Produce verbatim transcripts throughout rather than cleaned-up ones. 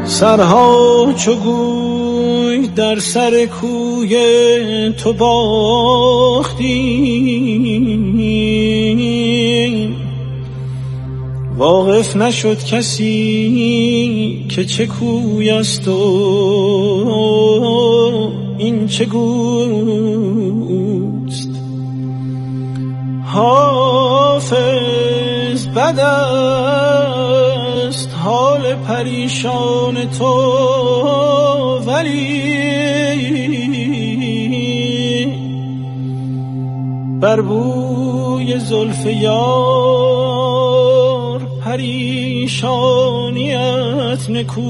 سرها چو گوی در سر کوی تو باختی، واقف نشد کسی که چه کوی است و این چه گوست. حافظ بد است حال پریشان تو، ولی بر بوی زلف یار پریشانیت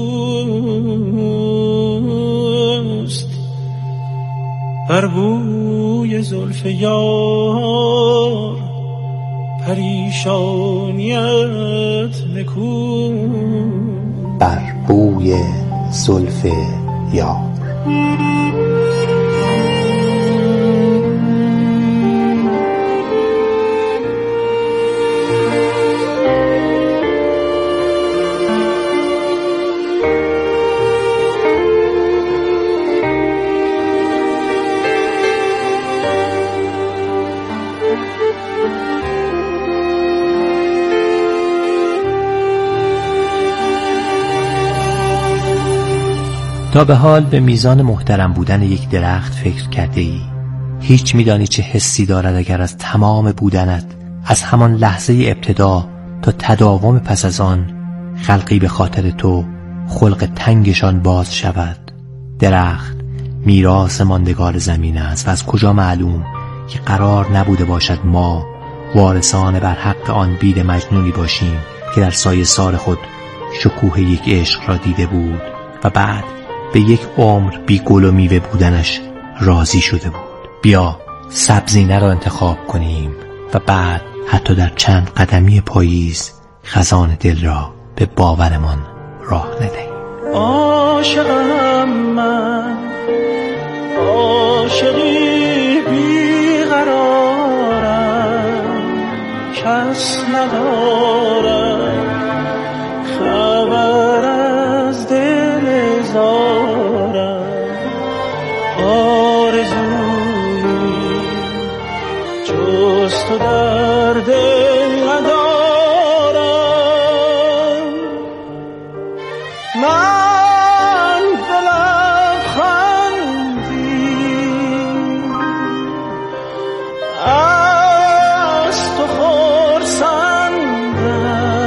نکوست. بر بوی زلف یار پریشانیت نکوست. بر بوی زلف یار. تا به حال به میزان محترم بودن یک درخت فکر کرده ای؟ هیچ میدانی چه حسی دارد اگر از تمام بودنت، از همان لحظه ابتدا تا تداوم پس از آن، خلقی به خاطر تو خلق تنگشان باز شود؟ درخت میراث ماندگار زمین است و از کجا معلوم که قرار نبوده باشد ما وارثان بر حق آن بید مجنونی باشیم که در سایه سار خود شکوه یک عشق را دیده بود و بعد به یک عمر بی گل و میوه بودنش راضی شده بود. بیا سبزینه را انتخاب کنیم و بعد حتی در چند قدمی پاییز خزان دل را به باورمان راه ندهیم. عاشقم من، عاشقی بیقرارم، کس ندارم خبر از دل زارم. آرزویی جز تو در دل ندارم. من به لبخندی از تو خرسندم،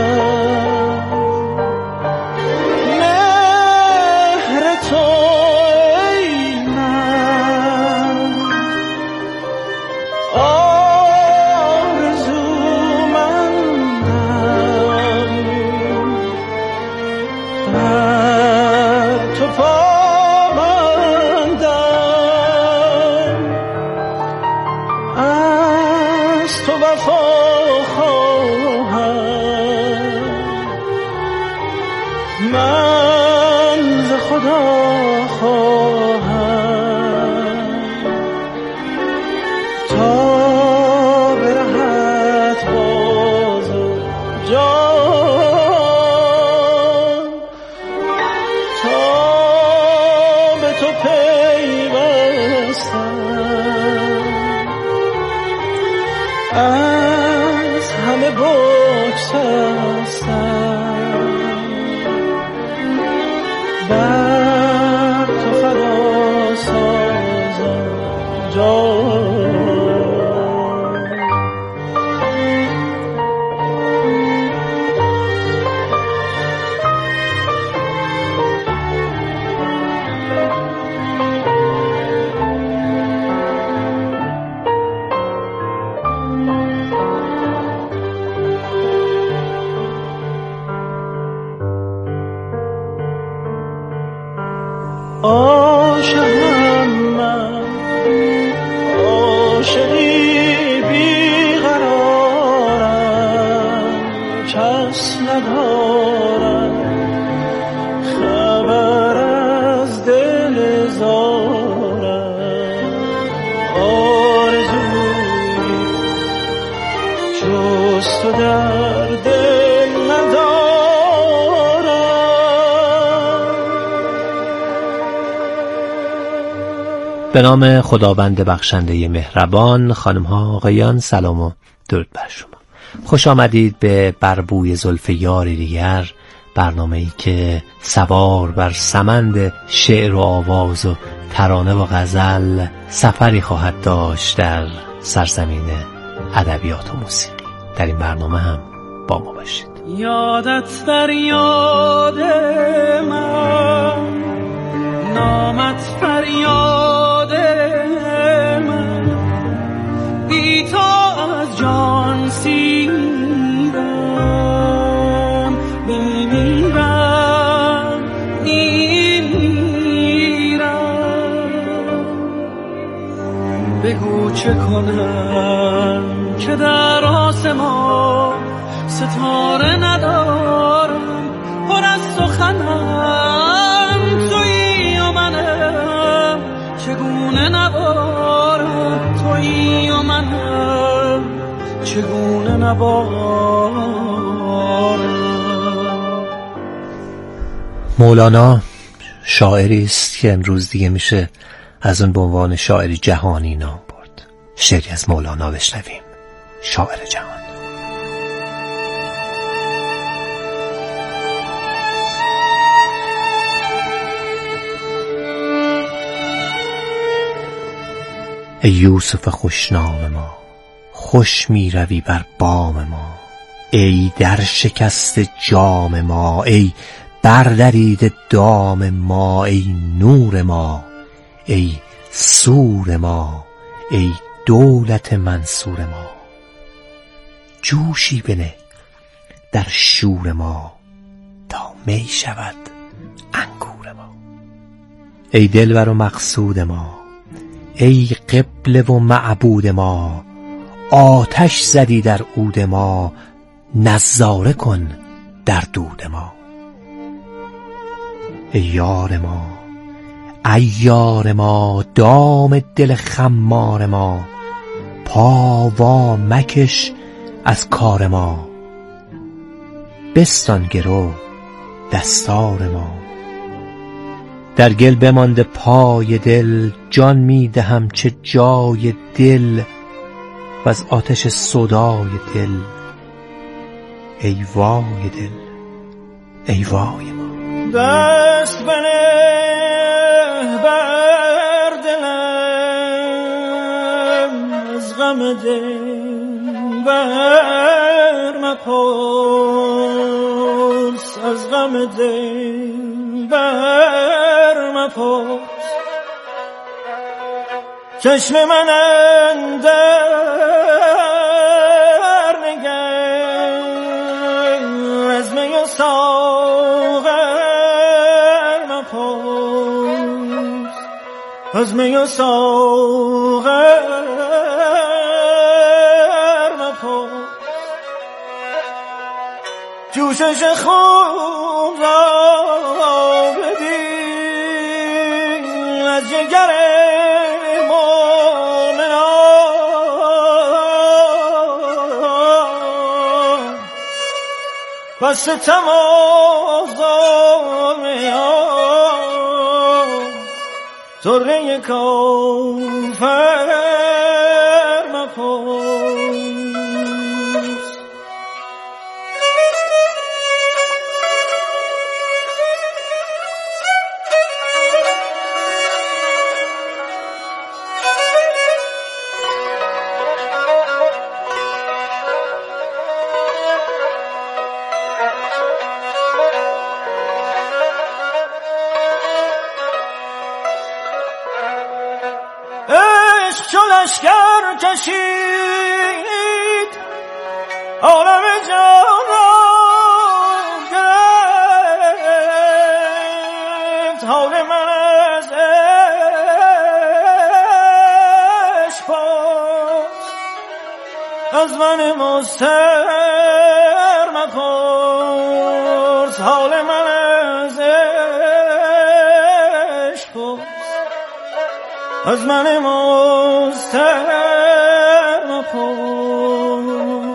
مهر تو ای من آرزومندم. بر تو پابندم، از تو وفا خواهم. من ز خدا خواهم تا برهت باز جان، تا به تو پیوستم. از همه بگسستم، بر تو فدا سازم جان. عاشقم من، عاشقی بیقرارم، کس ندارم خبر از دل زارم. آرزویی جز تو در دل ندارم. به نام خداوند بخشنده مهربان. خانم ها آقایان، سلام و درود بر شما. خوش آمدید به بر بوی زلف یاری دیگر، برنامه‌ای که سوار بر سمند شعر و آواز و ترانه و غزل سفری خواهد داشت در سرزمین ادبیات و موسیقی. در این برنامه هم با ما باشید. یادت در یاد من، نامت فریاد من، بی تو از جان سیرم، بمیرم نیمیرم. بگو چه کنم که در آسمان ستاره ندارم، پر از سخنم تویی و منم، چگونه نبارم تویی و منم، چگونه نبارم. مولانا شاعری است که امروز دیگه میشه از اون به عنوان شاعری جهانی نام برد. شعری از مولانا بشنویم، شاعر جهان. ای یوسف خوشنام ما، خوش می روی بر بام ما. ای در شکست جام ما، ای بردرید دام ما. ای نور ما، ای سور ما، ای دولت منصور ما. جوشی بنه در شور ما، تا می شود انگور ما. ای دلبر و مقصود ما، ای قبله و معبود ما. آتش زدی در عود ما، نظاره کن در دود ما. ای یار ما، عیار ما، دام دل خمار ما. پا وا مکش از کار ما، بستان گرو دستار ما. در گل بمانده پای دل، جان می دهم چه جای دل. و از آتش سودای دل، ای وای دل، ای وای ما. دست بنه بر دلم، از غم دل بر مپرس، از غم دل بر مپرس. چشم من اندر نگر، از می و ساغر مپرس، از می و ساغر مپرس. جوشش خون را ببین، از جگر پس تمام میان، طره کافر مپرس. چو لشکر کشید عالم جان را گرفت. حال من از عشق پرس، از من مضطر مپرس. حال من از عشق پرس، از من مضطر مپرس.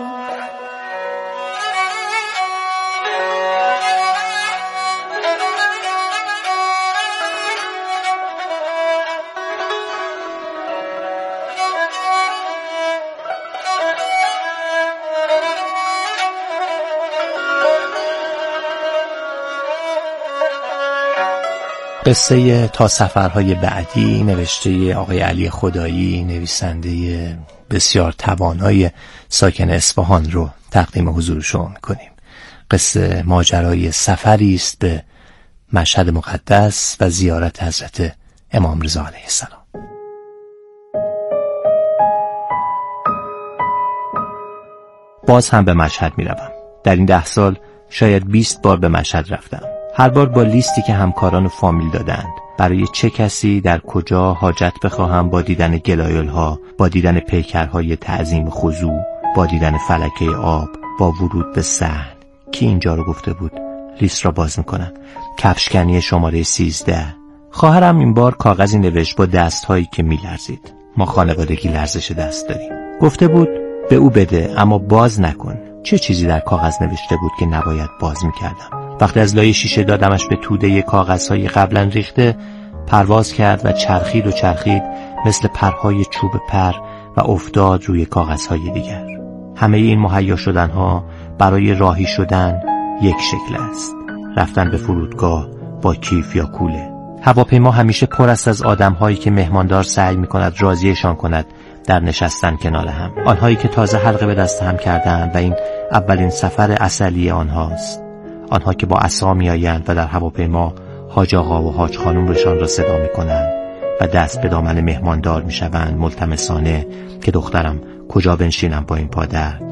قصه تا سفرهای بعدی نوشته آقای علی خدایی، نویسنده بسیار توانای ساکن اصفهان رو تقدیم حضورشون کنیم. قصه ماجرای سفری است به مشهد مقدس و زیارت حضرت امام رضا علیه السلام. باز هم به مشهد می روم. در این ده سال شاید بیست بار به مشهد رفتم. هر بار با لیستی که همکاران و فامیل دادند برای چه کسی در کجا حاجت بخواهم، با دیدن گلایل‌ها، با دیدن پیکرهای تعظیم خضوع، با دیدن فلکه آب، با ورود به صحن. کی اینجا رو گفته بود؟ لیست را باز میکنم. کفشکنی شماره سیزده. خواهرم این بار کاغذی نوشت با دستهایی که میلرزید. ما خانوادگی لرزش دست داریم. گفته بود به او بده اما باز نکن. چه چیزی در کاغذ نوشته بود که نباید باز میکردم؟ وقتی از لای شیشه دادمش به توده کاغذهای قبلا ریخته، پرواز کرد و چرخید و چرخید مثل پرهای چوب پر و افتاد روی کاغذهای دیگر. همه این مهیا شدنها برای راهی شدن یک شکل است: رفتن به فرودگاه با کیف یا کوله. هواپیما همیشه پر است از آدم‌هایی که مهماندار سعی می‌کند راضیشان کند در نشستن کنار هم، آنهایی که تازه حلقه به دست هم کردند و این اولین سفر عسلی آنهاست، آنها که با عصا میآیند و در هواپیما حاج آقا و حاج خانم رشان را صدا می‌کنند و دست به دامن مهماندار می‌شوند ملتمسانه که دخترم کجا بنشینم با این پادرد.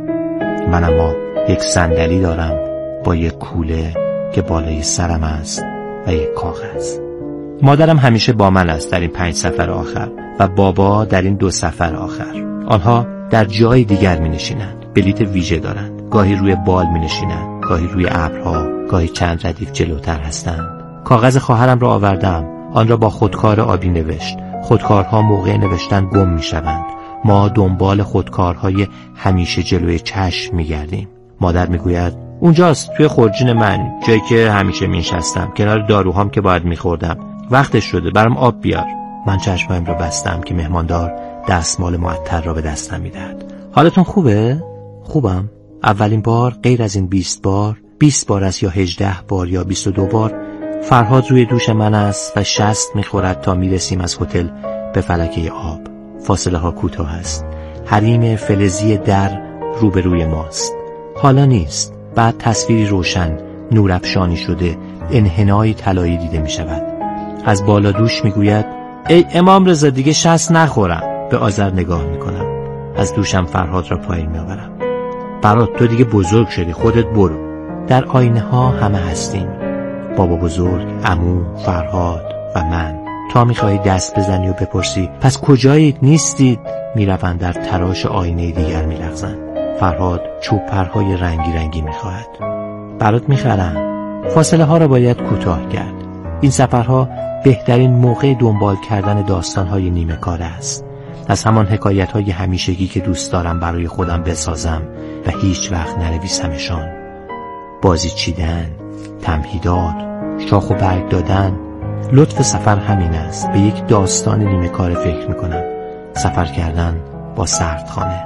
من اما یک صندلی دارم با یک کوله که بالای سرم است و یک کاغذ. مادرم همیشه با من است در این پنج سفر آخر و بابا در این دو سفر آخر. آنها در جای دیگر می نشینند، بلیت ویژه دارند، گاهی روی بال می نشینند، گاهی روی ابرها، گاهی چند ردیف جلوتر هستند. کاغذ خواهرم را آوردم، آن را با خودکار آبی نوشت. خودکارها موقع نوشتن گم می شوند. ما دنبال خودکارهای همیشه جلوی چشم می گردیم. مادر می گوید اونجاست توی خورجین من، جایی که همیشه می نشستم کنار داروهام که باید می خوردم. وقتش شده برام آب بیار. من چشمایم را بستم که مهماندار دستمال معطر را به دستم می دهد. حالتون خوبه؟ خوبم. اولین بار غیر از این بیست بار، بیست بار است یا هجده بار یا بیست و دو بار، فرهاد روی دوش من است و شست می خورد تا می رسیم از هتل به فلکه آب. فاصله ها کوتاه است. حریم فلزی در روبروی ماست. حالا نیست. بعد تصویری روشن، نورافشانی شده، انحنای طلایی دیده می شود. از بالا دوش می گوید ای امام رضا دیگه شست نخورم. به آذر نگاه می کنم. از دوشم فرهاد را پایین می آورم. برات تو دیگه بزرگ شدی، خودت برو. در آینه ها همه هستیم. بابا بزرگ، عمو، فرهاد و من. تا میخوایی دست بزنی و بپرسی پس کجایید نیستید، میروند در تراش آینه دیگر میلغزند. فرهاد چوب پرهای رنگی رنگی میخواهد. برات میخرم. فاصله ها را باید کوتاه کرد. این سفرها بهترین موقع دنبال کردن داستانهای نیمه کاره است. از همان حکایت های همیشگی که دوست دارم برای خودم بسازم و هیچ وقت ننویسمشان. بازی چیدن، تمهیدات، شاخ و برگ دادن. لطف سفر همین است. به یک داستان نیمه کاره فکر میکنم. سفر کردن با سردخانه.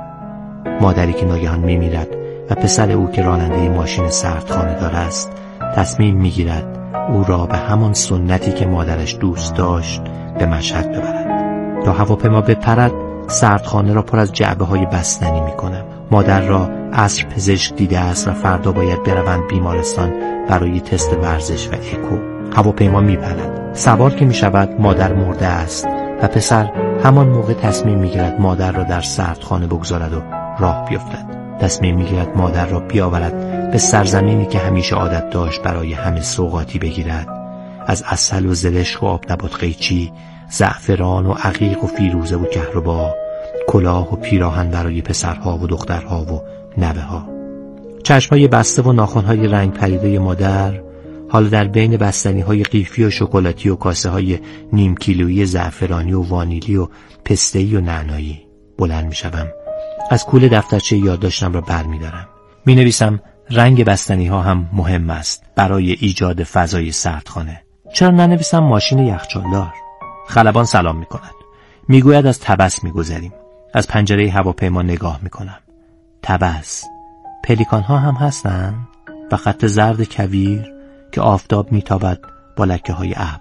مادری که ناگهان میمیرد و پسر او که راننده ماشین سردخانه دار است تصمیم میگیرد او را به همان سنتی که مادرش دوست داشت به مشهد ببرد. تا هواپیما بپرد سردخانه را پر از جعبه های بستنی میکنم. مادر را عصر پزشک دیده است و فردا باید بروند بیمارستان برای تست ورزش و اکو. هواپیما میپرد. سوار که میشود مادر مرده است و پسر همان موقع تصمیم میگیرد مادر را در سردخانه بگذارد و راه بیفتد. تصمیم میگیرد مادر را بیاورد به سرزمینی که همیشه عادت داشت برای همه سوغاتی بگیرد. از عسل و زرشک و آب نبات قیچی، زعفران و عقیق و فیروزه و کهربا، کلاه و پیراهن برای پسرها و دخترها و نوه ها. چشمای بسته و ناخن‌های رنگ پریده مادر حالا در بین بستنی‌های قیفی و شکلاتی و کاسه‌های نیم کیلویی زعفرانی و وانیلی و پسته‌ای و نعنایی بلند می‌شوم. از کوله دفترچه یادداشتم را برمی‌دارم. می‌نویسم رنگ بستنی‌ها هم مهم است برای ایجاد فضای سردخانه. چرا ننویسم ماشین یخچالدار؟ خلبان سلام می‌کند. می‌گوید از طبس می‌گذریم. از پنجره هواپیما نگاه می‌کنم. طبس. پلیکان‌ها هم هستند و خط زرد کویر که آفتاب میتابد با لکه‌های ابر.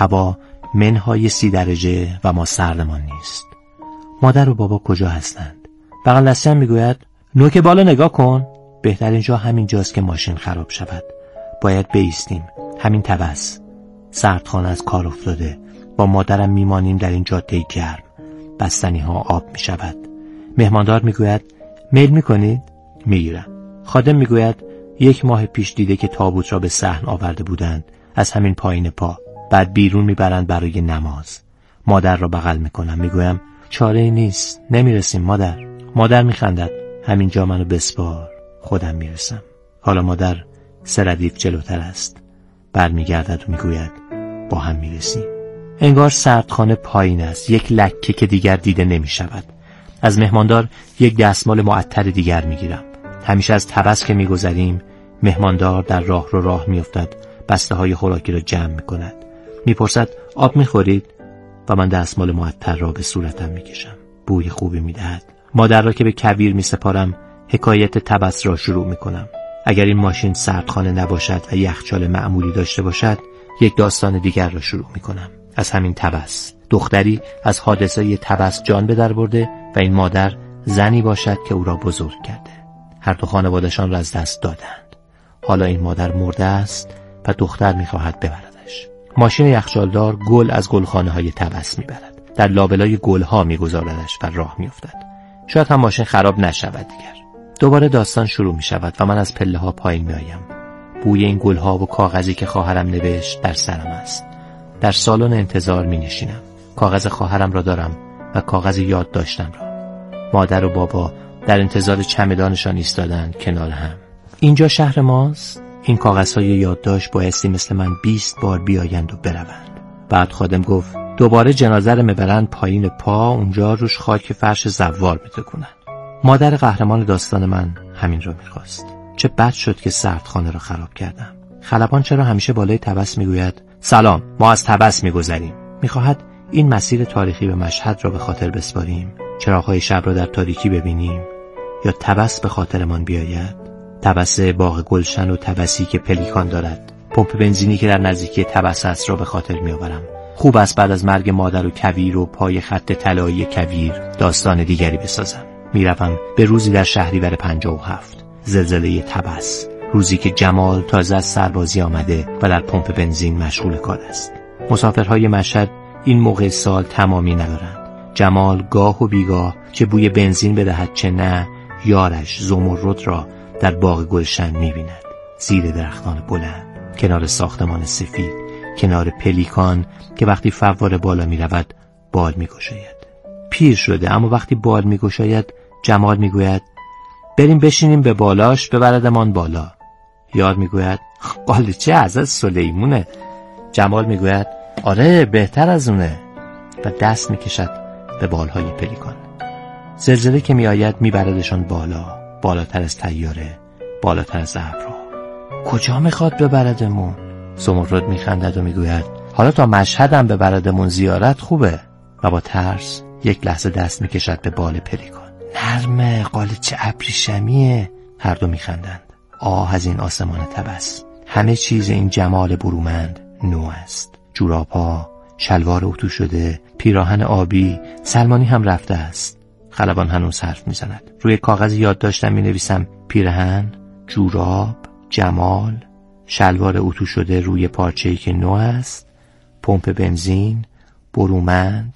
هوا منهای سی درجه و ما سردمان نیست. مادر و بابا کجا هستند؟ بغل دستم میگوید نوک بالا نگاه کن. بهترین جا همین جاست که ماشین خراب شود. باید بایستیم. همین طبس. سردخانه از کار افتاده. با مادرم میمانیم در این جاده گرم. بستنی ها آب می شود. مهماندار میگوید میل میکنید؟ میگیرم. خادم میگوید یک ماه پیش دیده که تابوت را به صحن آورده بودند از همین پایین پا. بعد بیرون میبرند برای نماز. مادر را بغل میکنم. میگویم چاره‌ای نیست. نمیرسیم مادر. مادر میخندد. همینجا منو بسپار. خودم میرسم. حالا مادر سه ردیف جلوتر است. برمیگردد و میگوید با هم میرسیم. انگار سردخانه پایین است. یک لکه که دیگر دیده نمیشود. از مهماندار یک دستمال معطر دیگر میگیرم. همیشه از طبس که میگذریم مهماندار در راه رو راه میافتد. بسته های خوراکی را جمع میکند. میپرسد آب میخورید؟ و من دستمال معطر را به صورتم میکشم. بوی خوبی میدهد. مادر را که به کویر میسپارم حکایت طبس را شروع میکنم. اگر این ماشین سردخانه نباشد و یخچال معمولی داشته باشد یک داستان دیگر را شروع میکنم. از همین طبس. دختری از حادثه طبس جان به در برده و این مادر زنی باشد که او را بزرگ کرده. هر دو خانواده‌شان را از دست دادند. حالا این مادر مرده است و دختر میخواهد ببردش. ماشین یخچالدار گل از گلخانه های طبس میبرد. در لابلای گلها میگذاردش و راه میافتد. شاید هم ماشین خراب نشود دیگر. دوباره داستان شروع می شود و من از پله ها پایین می آیم. بوی این گل ها و کاغذی که خواهرم نوشت در سرم است. در سالن انتظار می نشینم. کاغذ خواهرم را دارم و کاغذ یادداشتم را. مادر و بابا در انتظار چمدانشان ایستادند کنار هم. اینجا شهر ماست. این کاغذهای یادداشت بایستی مثل من بیست بار بیایند و بروند. بعد خادم گفت دوباره جنازه رو میبرند پایین پا. اونجا روش خاک فرش زوار میتکونن. مادر قهرمان داستان من همین رو میخواست. چه بد شد که سردخانه را خراب کردم. خلبان چرا همیشه بالای طبس میگوید سلام ما از طبس میگذریم؟ میخواهد این مسیر تاریخی به مشهد را به خاطر بسپاریم، چراغ‌های شب را در تاریکی ببینیم، یا طبس به خاطرمان بیاید؟ طبس باغ گلشن و طبسی که پلیکان دارد، پمپ بنزینی که در نزدیکی طبس است را به خاطر میآورم. خوب است بعد از مرگ مادر و کویر و پای خط طلایی کویر داستان دیگری بسازم. میروم به روزی در شهریور پنجاه و هفت، زلزله طبس، روزی که جمال تازه از سربازی آمده و در پمپ بنزین مشغول کار است. مسافرهای مشهد این موقع سال تمامی ندارند. جمال گاه و بیگاه چه بوی بنزین بدهد چه نه، یارش زمرد را در باغ گلشن می‌بیند، زیر درختان بلند، کنار ساختمان سفید، کنار پلیکان که وقتی فواره بالا می‌رود بال می‌گشاید. پیر شده اما وقتی بال می‌گشاید جمال می‌گوید بریم بشینیم به بالاش ببردمان بالا. یار می‌گوید قالیچه از سلیمونه. جمال می‌گوید آره بهتر از اونه و دست می‌کشد به بالهای پلیکان. زلزله که می‌آید می‌بردشان بالا، بالاتر از طیاره، بالاتر از ابرها. کجا می‌خواد ببردمون؟ زمرد می‌خندد و می‌گوید حالا تا مشهدم ببردمون زیارت خوبه. و با ترس یک لحظه دست می‌کشد به بال پلیکان. نرمه، قالیچه ابریشمیه. هر دو می‌خندند. آه از این آسمان طبس. همه چیز این جمال برومند نو است. جوراب‌ها، شلوار اتو شده، پیراهن آبی، سلمانی هم رفته است. خلبان هنوز حرف میزند. روی کاغذ یادداشتم مینویسم پیرهن، جوراب، جمال، شلوار اتو شده روی پارچه‌ای که نو است، پمپ بنزین، برومند،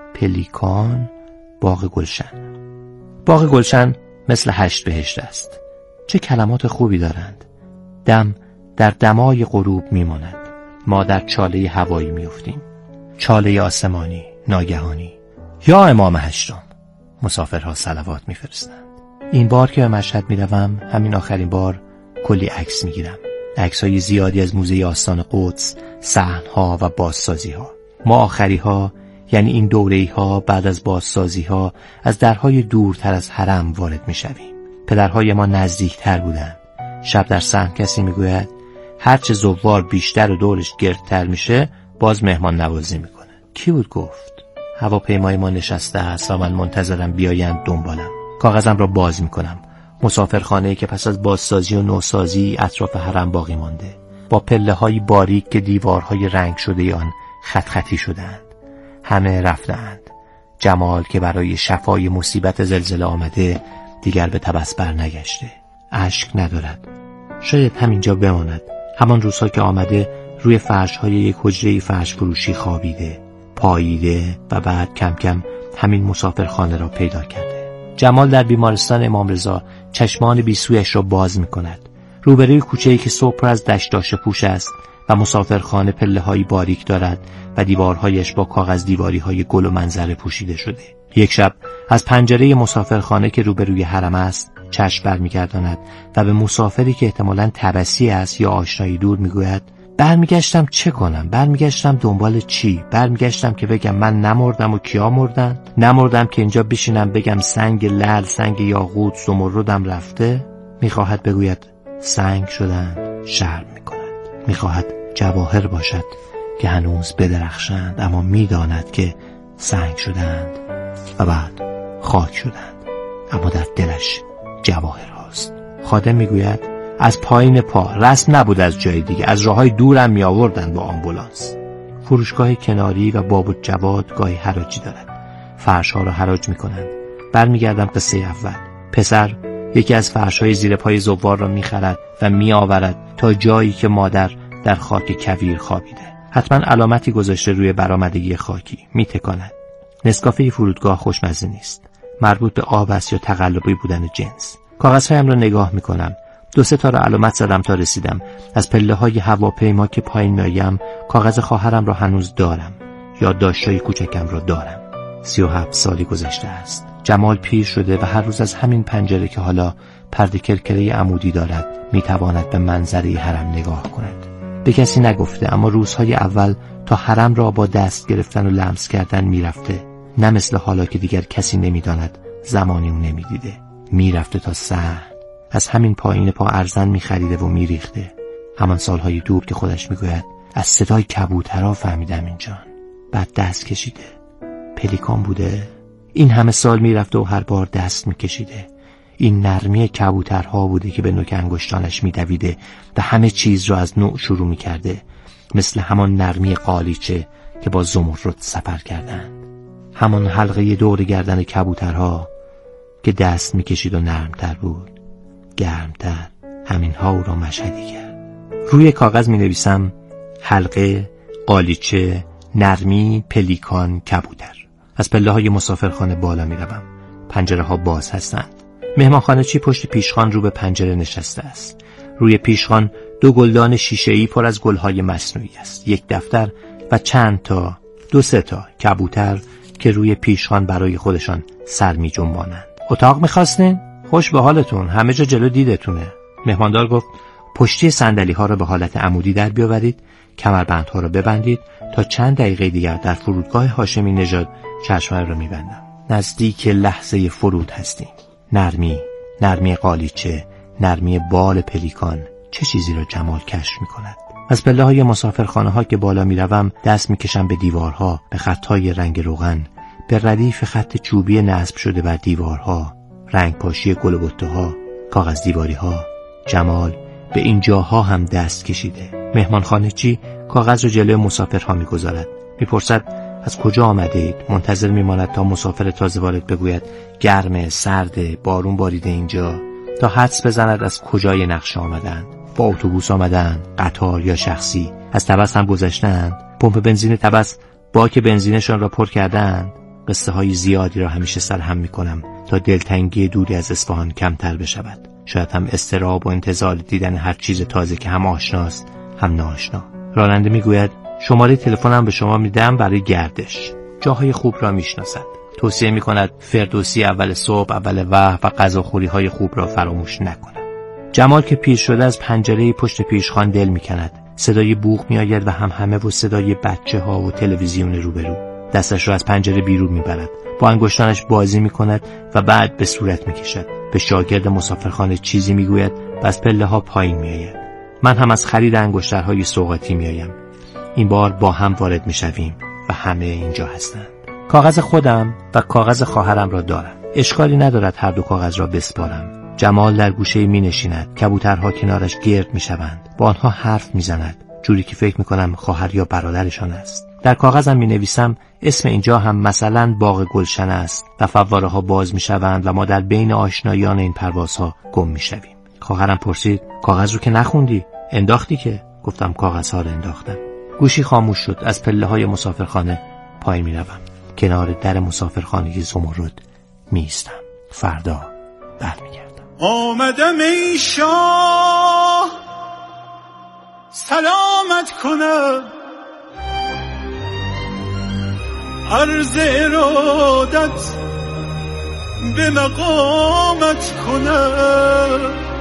پلیکان، باغ گلشن. باغ گلشن مثل هشت بهشت است. چه کلمات خوبی دارند. دم در دمای غروب میماند. ما در چاله هوایی میافتیم. چاله آسمانی، ناگهانی. یا امام هشتم. مسافرها صلوات میفرستند. این بار که به مشهد میروم، همین آخرین بار کلی عکس میگیرم. عکس‌های زیادی از موزه آستان قدس، صحن‌ها و بازسازی‌ها. ما آخری‌ها، یعنی این دوره‌ای‌ها بعد از بازسازی‌ها، از درهای دورتر از حرم وارد میشویم. پدرهای ما نزدیکتر بودند. شب در صحن کسی میگوید هرچه زوار بیشتر و دورش گردتر میشه باز مهمان نوازی میکنه. کی بود گفت؟ هواپیمای ما نشسته است و من منتظرم بیایند دنبالم. کاغذم را باز میکنم. مسافرخانه‌ای که پس از بازسازی و نوسازی اطراف حرم باقی مانده، با پله‌های باریک که دیوارهای رنگ شده آن خط خطی شدند. همه رفتند. جمال که برای شفای مصیبت زلزله آمده دیگر به تبس بر نگشته. اشک ندارد. شاید همینجا بماند. همان روزها که آمده روی فرش‌های یک حجره فرش فروشی خوابیده، پاییده و بعد کم کم همین مسافرخانه را پیدا کرده. جمال در بیمارستان امام رضا چشمان بیسویش را باز می کند. روبروی کوچه‌ای که صبح پر از دشداش پوش است و مسافرخانه پله‌های باریک دارد و دیوارهایش با کاغذ دیواری‌های گل و منظره پوشیده شده. یک شب از پنجره مسافرخانه که روبروی حرم است چشم برمیگرداند و به مسافری که احتمالاً تبسی است یا آشنایی دور میگوید برمیگشتم چه کنم؟ برمیگشتم دنبال چی؟ برمیگشتم که بگم من نمردم و کیا مردن؟ نمردم که اینجا بشینم بگم سنگ لعل، سنگ یاقوت، زمردم رفته؟ میخواهد بگوید سنگ شدند، شرم میکند. میخواهد جواهر باشد که هنوز بدرخشند، اما میداند که سنگ شدند و بعد خاک شدند، اما در دلش جواهر هاست. خادم میگوید از پایین پا، رسم نبود از جای دیگه، از راههای دورم می آوردن با آمبولانس. فروشگاه کناری و باب الجواد گاهی حراجی دارد. فرش‌ها را حراج می کنند. برمیگردم قصه اول. پسر یکی از فرش‌های زیر پای زوار را می خرد و می آورد تا جایی که مادر در خاک کویر خوابیده. حتما علامتی گذاشته روی برآمدگی خاکی. می تکاند. نسکافه فرودگاه خوشمزه نیست. مربوط به آب است یا تقلبی بودن جنس. کاغذهایم را نگاه می کنم. دو سه تا را علامت زدم تا رسیدم. از پله های هواپیما که پایین میایم کاغذ خواهرم را هنوز دارم. یادداشت‌های کوچکم را دارم. سی و هفت سالی گذشته است. جمال پیر شده و هر روز از همین پنجره که حالا پرده کرکره عمودی دارد میتواند به منظره حرم نگاه کند. به کسی نگفته، اما روزهای اول تا حرم را با دست گرفتن و لمس کردن میرفته. نه مثل حالا که دیگر کسی نمیداند زمانی اون نمیدیده. میرفته تا صحن. از همین پایین پا ارزن میخریده و میریخته. همان سالهای دور که خودش میگوید از صدای کبوترها فهمیدم اینجان. بعد دست کشیده. پلیکان بوده. این همه سال میرفته و هر بار دست میکشیده. این نرمی کبوترها بوده که به نوک انگشتانش میدویده و همه چیز را از نوع شروع میکرده. مثل همان نرمی قالیچه که با زمرد سفر کردن. همان حلقه دور گردن کبوترها که دست میکشید و نرمتر بود، گرمتر. همین ها او را مشهدی کرد. روی کاغذ می نویسم حلقه، قالیچه، نرمی، پلیکان، کبوتر. از پله های مسافرخانه بالا می روم. پنجره ها باز هستند. مهمانخانه چی پشت پیشخوان رو به پنجره نشسته است. روی پیشخوان دو گلدان شیشه‌ای پر از گلهای مصنوعی است. یک دفتر و چند تا، دو سه تا کبوتر که روی پیشخوان برای خودشان سر می جنبانند. اتاق می خواستین؟ خوش به حالتون، همه جا جلو دیدتونه. مهماندار گفت پشتی صندلی ها را به حالت عمودی در بیاورید، کمربندها را ببندید. تا چند دقیقه دیگر در فرودگاه هاشمی نژاد چشمان را میبندم. نزدیک لحظه فرود هستیم. نرمی، نرمی قالیچه، نرمی بال پلیکان، چه چیزی را جمال کشف میکند. از پله های مسافرخانه ها که بالا میروم دست میکشم به دیوارها، به خطهای رنگ روغن، به ردیف خط چوبی نصب شده بر دیوارها، رنگ پاشی گل و بته ها، کاغذ دیواری ها. جمال به این جاها هم دست کشیده. مهمانخانه چی کاغذ رو جلوی مسافرها میگذارد. میپرسد از کجا آمده اید؟ منتظر میماند تا مسافر تازه وارد بگوید گرمه، سرده، بارون باریده اینجا، تا حدس بزند از کجای نقشه آمدند. با اتوبوس آمدند، قطار یا شخصی. از تبس هم گذشتند. پمپ بنزین تبس باک بنزینشان را پر کردند. قصه های زیادی را همیشه سرهم میکنم تا دلتنگی دوری از اصفهان کمتر بشود. شاید هم اضطراب و انتظار دیدن هر چیز تازه که هم آشناست هم ناآشنا. راننده میگوید شماره تلفنم به شما میدم برای گردش. جاهای خوب را میشناسد. توصیه میکند فردوسی اول صبح، اول وقت و غذاخوری های خوب را فراموش نکنم. جمال که پیر شده از پنجره پشت پیشخوان دل میکند. صدای بوق میآید و هم همه و صدای بچه ها و تلویزیون روبرو. دستش را از پنجره بیرون میبرد. با انگشتانش بازی میکند و بعد به صورت میکشد. به شاگرد مسافرخانه چیزی میگوید و از پله ها پایین میآید. من هم از خرید انگشترهای سوغاتی میآیم. این بار با هم وارد میشویم و همه اینجا هستند. کاغذ خودم و کاغذ خواهرم را دارم. اشکالی ندارد هر دو کاغذ را بسپارم. جمال در گوشه می نشیند. کبوترها کنارش گرد می شوند. با آنها حرف می زند. جوری که فکر می کنم خواهر یا برادرشان است. در کاغذم می نویسم اسم اینجا هم مثلا باغ گلشن است و فواره ها باز می شوند و ما در بین آشنایان این پروازها گم می شویم. خواهرم پرسید کاغذ رو که نخوندی؟ انداختی که؟ گفتم کاغذها رو انداختم. گوشی خاموش شد. از پله های مسافرخانه پایین می روم. کنار در مسافرخانه زمرد می ایستم. فردا برمیگردم. آمدم ای شاه سلامت کنم، عرض ارادت به مقامت کنم،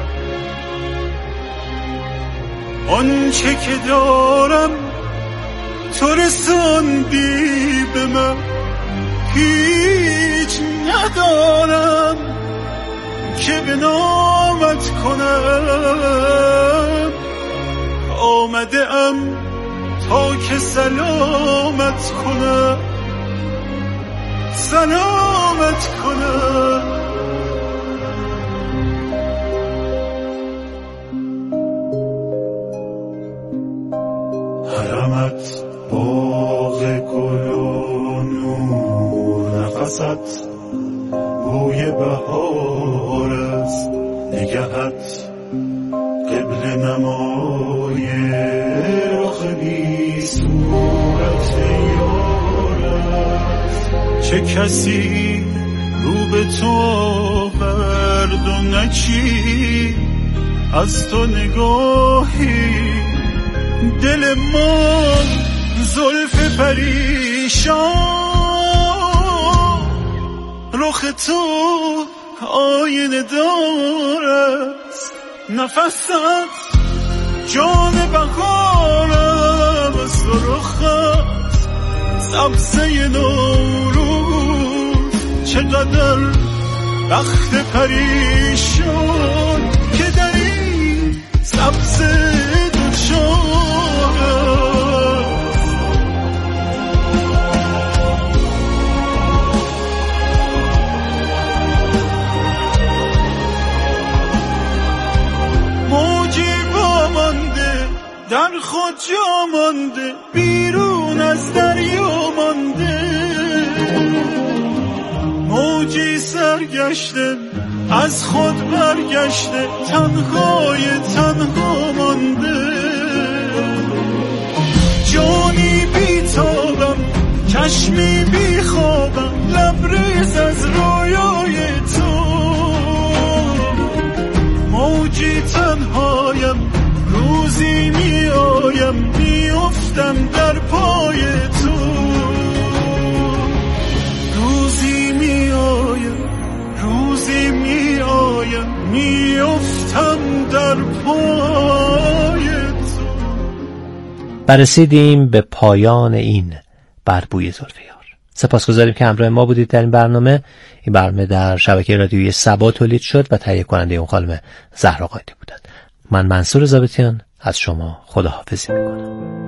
آنچه که دارم تو رساندی به من، هیچ ندارم که به نامت کنم. آمده ام تا که سلامت کنم، سلامت کنم. حرمت باغ گل و نور، نفست بوی بهار است، نگهت قبل نمای رخ بی صورت یار است. چه کسی رو به تو آورد و نچید از تو نگاهی، دل ما زلف پریشان، رخ تو آینه دار است. نفست جان بهارم از رخت، سبزه نوروز چقدر بخت پریشان که در این سبزه دوچار است. موجی وامانده در خود جا مانده، بیرون از دریا مانده، موجی سرگشته از خود برگشته، تنهای تنها مانده. جانی بی تابم، چشمی بی خوابم، لبریز از رویای تو. موجی تنهایم، روزی می آیم، می افتم در پای تو. روزی می آیم، روزی می آیم، می افتم در پای تو. برسیدیم به پایان این بر بوی زلف یار. سپاسگزاریم که همراه ما بودید در این برنامه. این برنامه در شبکه رادیویی سبا تولید شد و تهیه کننده اون خانم زهرا قائدی بودند. من منصور ضابطیان از شما خداحافظی میکنم.